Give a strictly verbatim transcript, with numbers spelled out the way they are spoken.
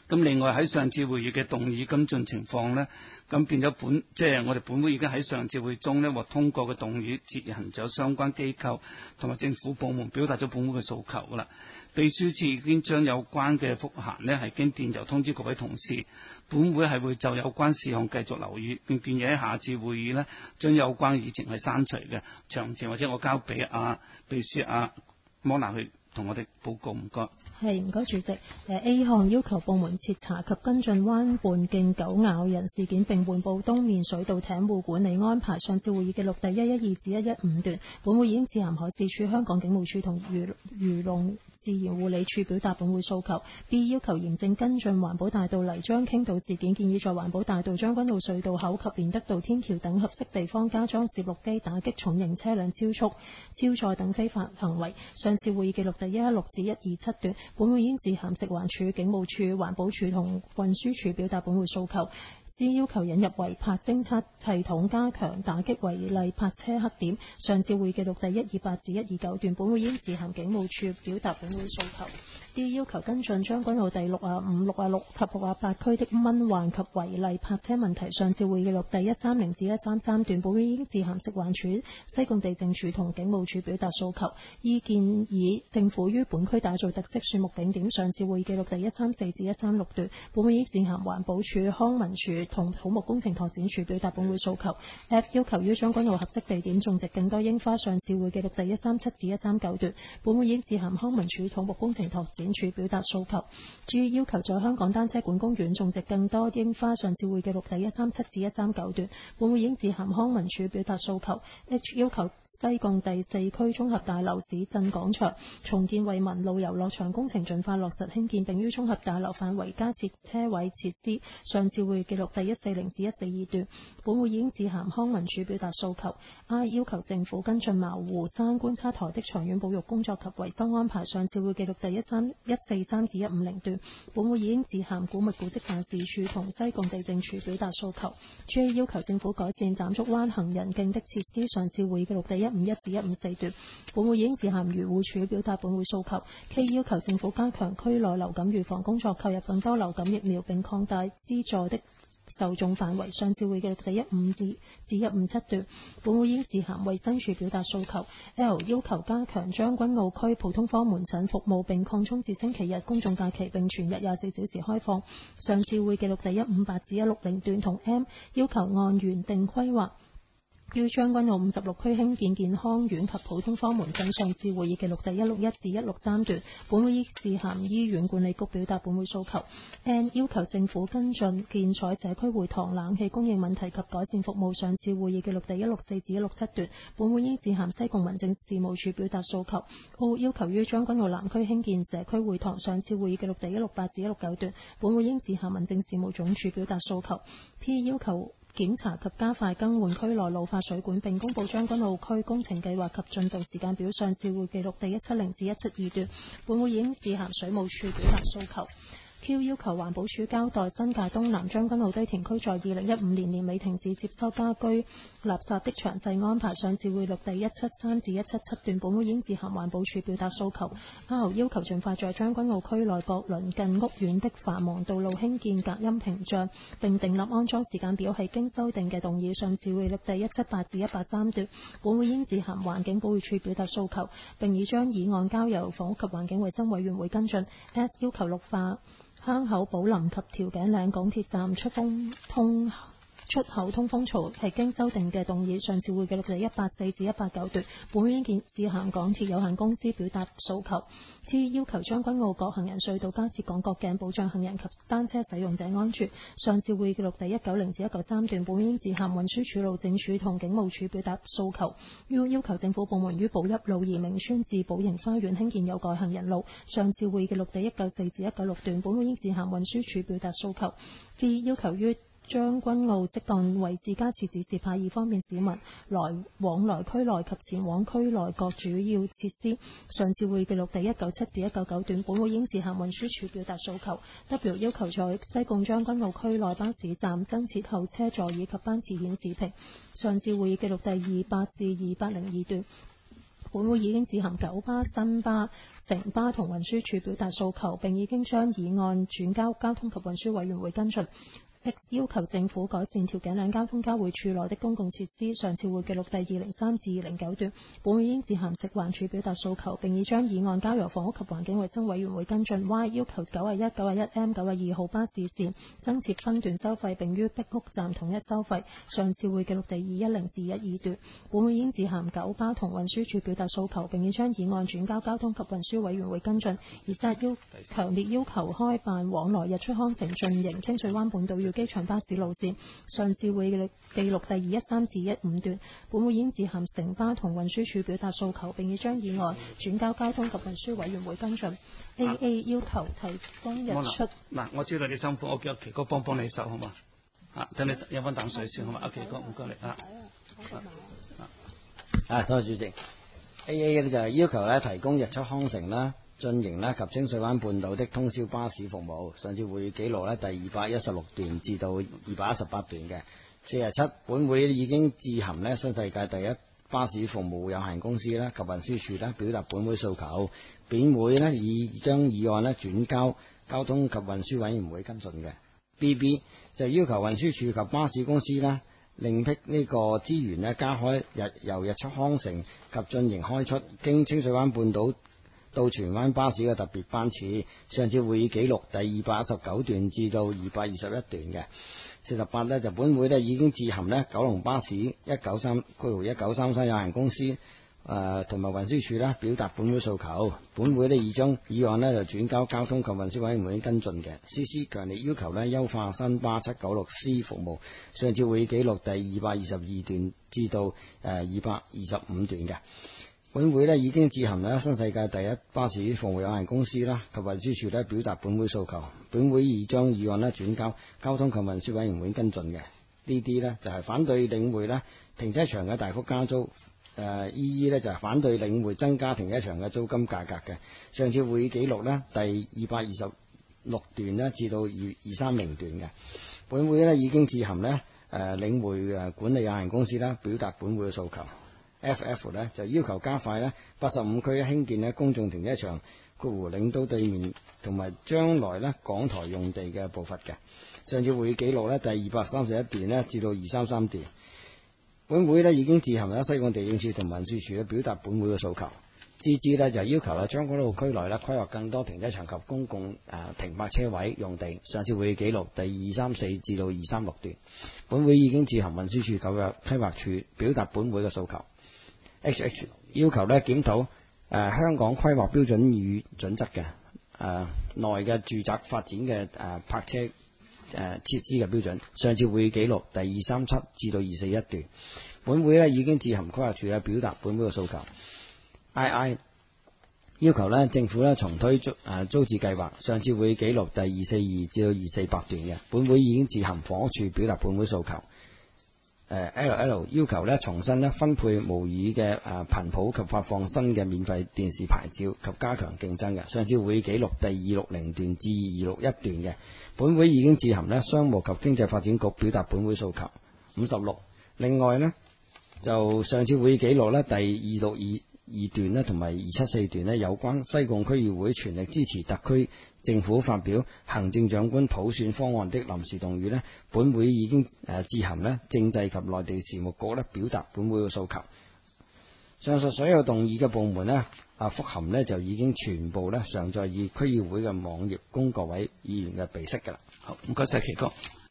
咁另外喺上次會議嘅動議跟進情況呢，咁變咗本即係、就是、我哋本會已經喺上次會中呢獲通過嘅動議，自行就相關機構同埋政府部門表達咗本會嘅訴求噶啦。秘書處已經將有關嘅覆函呢係經電郵通知各位同事，本會係會就有關事項繼續留意，並建議喺下次會議呢將有關議程係刪除嘅。詳情或者我交俾阿秘書阿摩娜去同我哋報告，唔該。 係，唔該主席。誒 A 項要求部門徹查及跟進灣畔徑狗咬人事件，並匯報東面水道艇戶管理安排。上次會議記錄第一一二至一一五段，本會已經致函海事處、香港警務處同漁漁農自然護理處表達本會訴求。 B 要求嚴正跟進環保大道泥漿傾倒事件，建議在環保大道將軍澳隧道口及連德道天橋等合適地方加裝攝錄機，打擊重型車輛超速、超載等非法行為。上次會議記錄第一一六至一二七段，本會已經致函食環署、警務處、環保署同運輸署表達本會訴求。C 要求引入違泊偵測系統，加強打擊違例泊車黑點。上次會記錄第一二八至一二九段，本會已經致函警務處表達本會訴求。D 要求跟進將軍澳第六啊五、六啊六及六啊八區的蚊患及違例泊車問題。上次會記錄第一三零至一三三段，本會已經致函食環署、西貢地政署同警務處表達訴求。意建議政府於本區打造特色樹木景點。上次會記錄第一三四至一三六段，本會已經致函環保署、康文署同土木工程拓展署表達本會訴求。F 要求於將軍澳合適地點種植更多櫻花。上次會記錄第一三七至一三九段，本會已經致函康文署、土木工程拓展署表達訴求。G 要求在香港單車館公園種植更多櫻花。上次會記錄第一三七至一三九段，本會已經致函康文署表達訴求。H 要求西貢第四區綜合大樓市鎮廣場重建為民路遊樂場工程盡快落實興建，並於綜合大樓範圍加設車位設施。上次會記錄第一四零至一四二段，本會已經致函康文署表達訴求。I 要求政府跟進茅湖山觀察台的長遠保育工作及維修安排。上次會記錄第一三一四三至一五零段，本會已經致函古物古蹟辦事處同西貢地政處表達訴求。J 要求政府改善斬竹灣行人徑的設施。上次會記錄第一五一至一五四段，本會已經致函漁護署表達本會訴求。K 要求政府加強區內流感預防工作，購入更多流感疫苗，並擴大資助的受眾範圍。上次會記錄第一五至至一五七段，本會已經致函衛生署表達訴求。L 要求加強將軍澳區普通科門診服務，並擴充至星期日、公眾假期，並全日廿四小時開放。上次會記錄第一五八至一六零段。同 M 要求按原定規劃於將軍澳五十六區興建健康院及普通科門診。上次會議記錄第一六一至一六三段，本會議致函醫院管理局表達本會訴求。N 要求政府跟進建彩社區會堂冷氣供應問題及改善服務。上次會議記錄第一六四至一六七段，本會議致函西貢民政事務處表達訴求。O 要求於將軍澳南區興建社區會堂。上次會議記錄第一六八至一六九段，本會議致函民政事務總署表達訴求。P 要求檢查及加快更換區內老化水管，並公布將軍澳區工程計劃及進度時間表。上次會記錄第一七零至一七二段，本會已經致函水務署表達訴求。Q 要求環保署交代新界東南將軍澳低田區在二零一五年年尾停止接收家居垃圾的詳細安排。上次會錄第一七三至一七七段，本會已經致函環保署表達訴求。R 要求盡快在將軍澳區內各鄰近屋苑的繁忙道路興建隔音屏障，並訂立安裝時間表，係經修訂嘅動議。上次會錄第一七八至一八三段，本會已經致函環境保護署表達訴求，並已將議案交由房屋及環境衛生委員會跟進。S 要求綠化坑口寶林及調景嶺港鐵站出風通出口通風槽，係經修訂嘅動議。上次會記錄第一八四至一八九段，本會已經致函港鐵有限公司表達訴求。T 要求將軍澳各行人隧道加設廣角鏡，保障行人及單車使用者安全。上次會記錄第一九零至一九三段，本會已經致函運輸署、路政署同警務處表達訴求。U 要求政府部門於寶邑路移明邨至寶盈花園興建有蓋行人路。上次會記錄第一九四至一九六段，本會已經致函運輸署表達訴求。V 要求於將軍澳適當位置加設指示牌，以方便市民來往來區內及前往區內各主要設施。上次會記錄第一九七至一九九段，本會已經致函運輸署表達訴求。W 要求在西貢將軍澳區內巴士站增設候車座椅及班次顯示屏。上次會議記錄第二百至二百零二段， 本會已經致函九巴、新巴、城巴同運輸署表達訴求，並已經將議案轉交交通及運輸委員會跟進。要求政府改善調景嶺交通交匯處內的公共設施。上次會記錄第二零三至二零九段，本會已經致函食環署表達訴求，並已將議案交由房屋及環境衛生委員會跟進。Y 要求九十一、九十一 M、九十二號巴士線增設分段收費，並於壁屋站統一收費。上次會記錄第二一零至一二段，本會已經致函九巴同運輸署表達訴求，並已將議案轉交交通及運輸委員會跟進。而家要強烈要求開辦往來日出康城、進營、清水灣本島要機場巴士路線。上次會記錄第二一三至一五段，本會已經致函城巴同運輸署表達訴求，並已將議案轉交交通及運輸委員會跟進。A A 要求提供日出。 嗱，我知道你辛苦，我叫奇哥幫幫你手好嘛？啊，等你飲翻啖水先好嘛？阿奇哥，唔該你啊。 啊，多謝主席。A A 咧就係要求咧提供日出康城啦、進營啦及清水灣半島的通宵巴士服務。上次會議記錄咧第二百一十六段至到二百一十八段嘅。四十七，本會已經致函咧新世界第一巴士服務有限公司啦及運輸署啦，表達本會訴求。本會咧已將議案咧轉交交通及運輸委員會跟進嘅。B B 就要求運輸署及巴士公司啦，另闢呢個資源咧加開日由日出康城及進營開出經清水灣半島到荃灣巴士嘅特別班次。上次會議記錄第二百一十九段至到二百二十一段嘅。四十八呢，就本會咧已經致函咧九龍巴士一九三括弧一九三三有限公司誒同埋運輸署啦，表達本會訴求。本會咧已將議案咧就轉交交通及運輸委員會跟進嘅。C C 強烈要求咧優化新巴七九六 C 服務。上次會議記錄第二百二十二段至到誒二百二十五段嘅。本會咧已經致函咧新世界第一巴士服務有限公司啦及運輸署咧表達本會訴求。本會已將議案咧轉交交通及運輸委員會跟進嘅。呢啲呢就係反對領匯咧停車場嘅大幅加租。誒 E E 呢就係反對領匯增加停車場嘅租金價格嘅。上次會議記錄呢第二百二十六段呢至到二二三零段嘅。本會咧已經致函呢誒領匯誒管理有限公司啦，表達本會嘅訴求。F F 呢就要求加快呢八十五區興建呢公眾停車場括弧領都對面同埋將來呢港台用地嘅步伐嘅。上次會議記錄呢第二百三十一段呢至到二三三段。本會呢已經致函呢西貢地政處同運輸署呢表達本會嘅訴求。G G 呢就要求呢將軍澳區內呢規劃更多停車場及公共誒、呃、停泊車位用地。上次會議記錄第二三四至到二三六段。本會已經致函運輸署及規劃處表達本會嘅訴求。H H 要求咧檢討誒香港規劃標準與準則嘅誒內嘅住宅發展嘅誒、呃、泊車誒、呃、設施嘅標準。上次會議記錄第二三七至到二四一段。本會咧已經致函規劃處咧表達本會嘅訴求。I I 要求咧政府咧重推租誒、呃、租置計劃。上次會議記錄第二四二至到二四八段嘅。本會已經致函房屋處表達本會訴求。誒 L L 要求咧重新咧分配模擬嘅誒頻譜及發放新嘅免費電視牌照及加強競爭嘅。上次會議記錄第二六零段至二六一段嘅。本會已經致函咧商務及經濟發展局表達本會訴求。五十六，另外呢，就上次會議記錄咧第二六二二段呢同埋二七四段呢有關西貢區議會全力支持特區政府發表行政長官普選方案的臨時動議呢，本會已經誒致函呢政制及內地事務局呢表達本會嘅訴求。上述所有動議嘅部門呢，啊覆函呢就已經全部呢上載以區議會嘅網頁供各位議員嘅備悉㗎啦。 好，唔該晒奇哥。